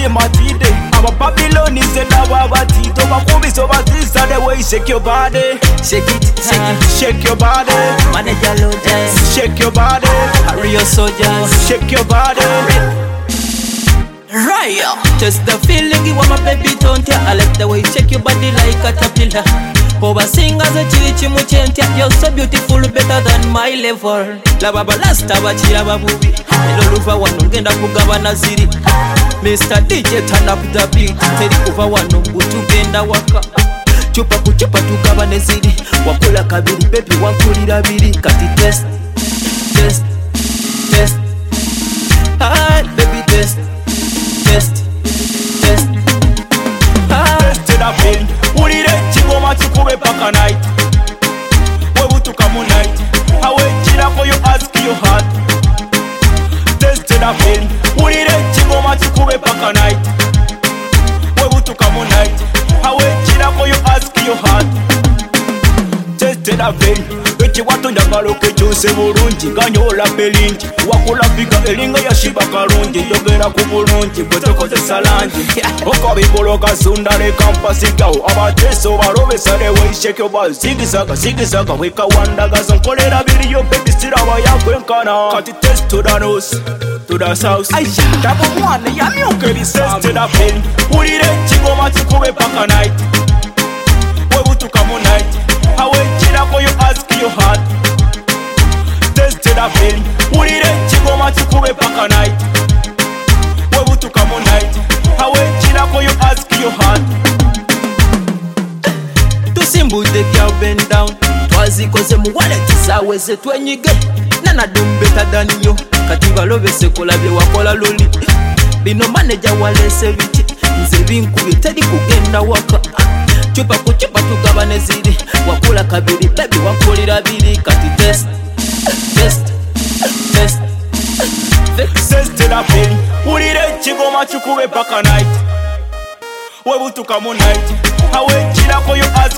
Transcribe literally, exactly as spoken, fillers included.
Abatye matide aba Babylon is the lava batito bakubi so batisa the way shake your body Shake it, shake it, shake your body manager loaders, shake your body hurry your soldiers, shake your body Raya. Just the feeling you want my baby don't ya. I like the way you shake your body like a caterpillar. Over singers a chichi muchentia. You're so beautiful, better than my level. La baba lasta bachira babubi. Hello luva wanu ngenda kugaba naziri. Mister D J turn up the beat. Teri kuva wanu butu genda waka. Chupa kuchupa tugaba neziri. Wakula kabiri baby wakulira biri. Kati test, test, test. Hi baby test. Test, test, ah. Test da film ulire chingoma chikube paka night webutuka mu night awe chira ko you ask your heart Test da film ulire chingoma chikube paka night webutuka mu night awe chira ko you ask your heart Test da film Echi watu njagalo kekyuse bulungi ganyola belingi wakula pika elinga yashiba kalungi yogera ku bulungi bwe tokozesa langi okabibolo kasunda ne kampasi gawo abateso balobesa ne weisheke oba zigizaga zigizaga wekawandagaza nkolera biriyo baby siraba yakwenkana kati test to the nose to the south tabo mwana yamyuka ebisest da pen ulire kigoma kikube paka night webutuka mu night awe chirako you ask your heart Tested a film ulire chigoma chikube paka night webutuka mu night awe chirako you ask your heart Tusimbude girl bend down twazikoze mu wallet zawe ze twenyige nana do better than you kati balobese kolabye wakola loli bino manager walese biti nze binkubye tedi kugenda waka Chupa kuchupa tugaba neziri wakula kabiri baby wakulira biri kati test test test Test da film ulire chigoma chikube paka night webutuka mu night awe chirako you ask